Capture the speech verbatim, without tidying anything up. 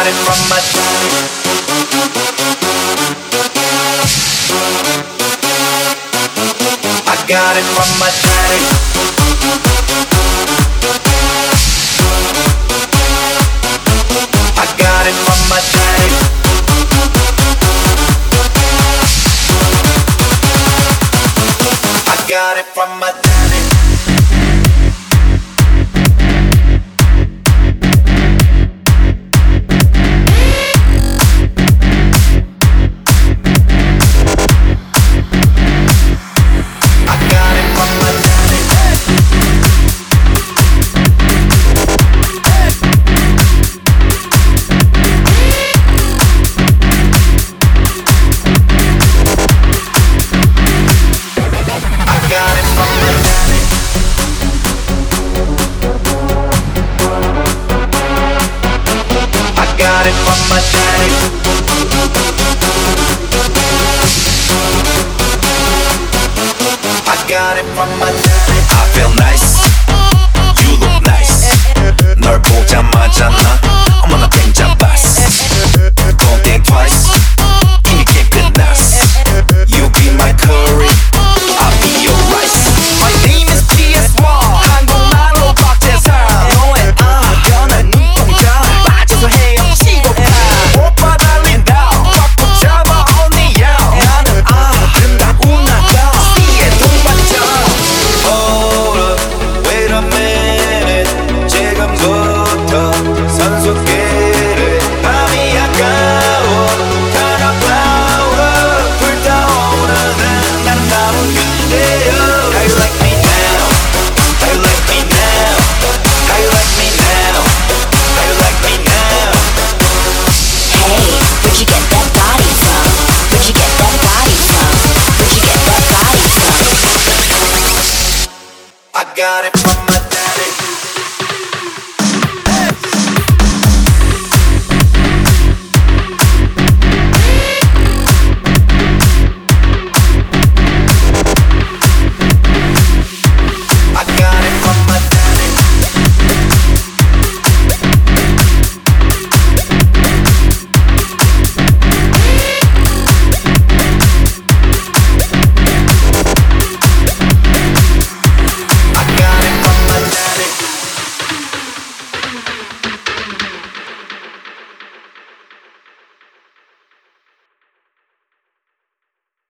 got it from my daddy. I got it from my daddy. I got it from my daddy. I got it from my daddy. Got it from my daddy. I got it from my daddy. I feel nice. You look nice. 널 보자마자 나 어머나 think 잡았어. Don't think twice. 이미 게임 끝났어. You be my curry, I'll be your rice. My name is 지 에스 원. 한국말로 박재상. 너의 아 변한 눈동자 빠져서 헤엄치고 가. 오빠 달린다 꽉 잡아 언니 야. 나는 아 든다고 나가 씨의 동반자. Hold up, wait a minute. 지금부터 선수끼리 밤이 아까워. 타락나워 불타오르는 난 나온 그대여. How you like me now? How you like me now? How you like me now? How you like me now? Hey, where'd you get that body from? Where'd you get that body from? Where'd you get that body from? I got it from my